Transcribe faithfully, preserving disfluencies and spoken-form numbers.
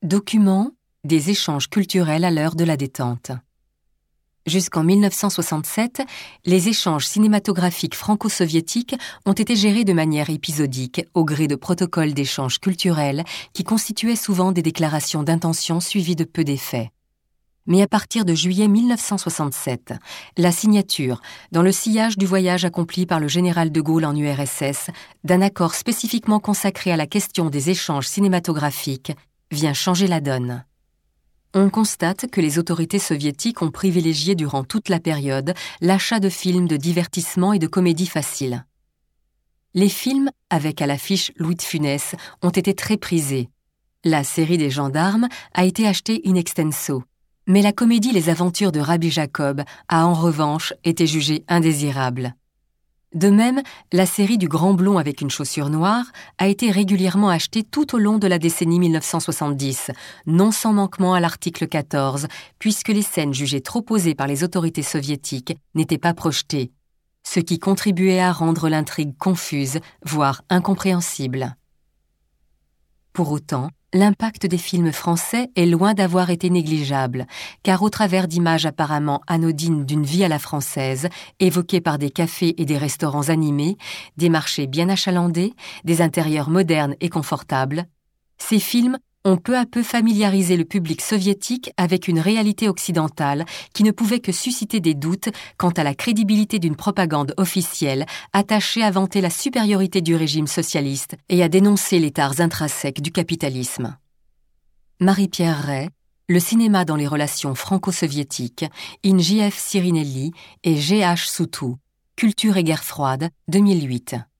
Documents des échanges culturels à l'heure de la détente. Jusqu'en mille neuf cent soixante-sept, les échanges cinématographiques franco-soviétiques ont été gérés de manière épisodique au gré de protocoles d'échanges culturels qui constituaient souvent des déclarations d'intention suivies de peu d'effets. Mais à partir de juillet mille neuf cent soixante-sept, la signature, dans le sillage du voyage accompli par le général de Gaulle en U R S S, d'un accord spécifiquement consacré à la question des échanges cinématographiques, vient changer la donne. On constate que les autorités soviétiques ont privilégié durant toute la période l'achat de films de divertissement et de comédie facile. Les films, avec à l'affiche Louis de Funès, ont été très prisés. La série des gendarmes a été achetée in extenso. Mais la comédie Les Aventures de Rabbi Jacob a en revanche été jugée indésirable. De même, la série du Grand Blond avec une chaussure noire a été régulièrement achetée tout au long de la décennie mille neuf cent soixante-dix, non sans manquement à l'article quatorze, puisque les scènes jugées trop osées par les autorités soviétiques n'étaient pas projetées, ce qui contribuait à rendre l'intrigue confuse, voire incompréhensible. Pour autant, l'impact des films français est loin d'avoir été négligeable, car au travers d'images apparemment anodines d'une vie à la française, évoquées par des cafés et des restaurants animés, des marchés bien achalandés, des intérieurs modernes et confortables, ces films ont peu à peu familiarisé le public soviétique avec une réalité occidentale qui ne pouvait que susciter des doutes quant à la crédibilité d'une propagande officielle attachée à vanter la supériorité du régime socialiste et à dénoncer les tares intrinsèques du capitalisme. Marie-Pierre Ray, Le cinéma dans les relations franco-soviétiques, in J F Cirinelli et G H Soutou, Culture et guerre froide, deux mille huit.